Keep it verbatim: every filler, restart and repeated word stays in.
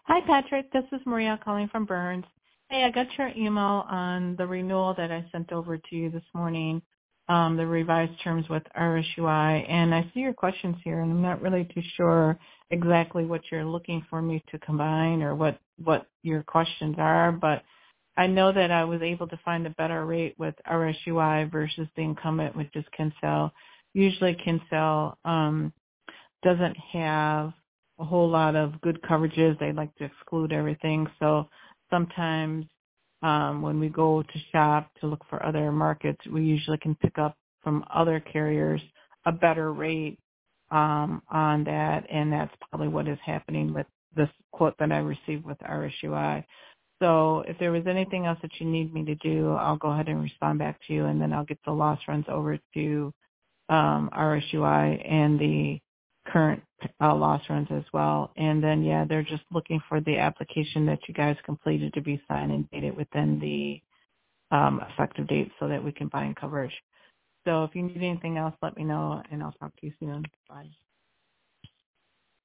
Hi, Patrick. This is Maria calling from Burns. Hey, I got your email on the renewal that I sent over to you this morning, um, the revised terms with R S U I, and I see your questions here, and I'm not really too sure exactly what you're looking for me to combine or what, what your questions are, but I know that I was able to find a better rate with R S U I versus the incumbent, which is Kinsale. Usually Kinsale um, doesn't have a whole lot of good coverages. They like to exclude everything. So sometimes um, when we go to shop to look for other markets, we usually can pick up from other carriers a better rate um, on that, and that's probably what is happening with this quote that I received with R S U I. So if there was anything else that you need me to do, I'll go ahead and respond back to you, and then I'll get the loss runs over to um, R S U I and the current uh, loss runs as well. And then, yeah, they're just looking for the application that you guys completed to be signed and dated within the um, effective date so that we can bind coverage. So if you need anything else, let me know, and I'll talk to you soon. Bye.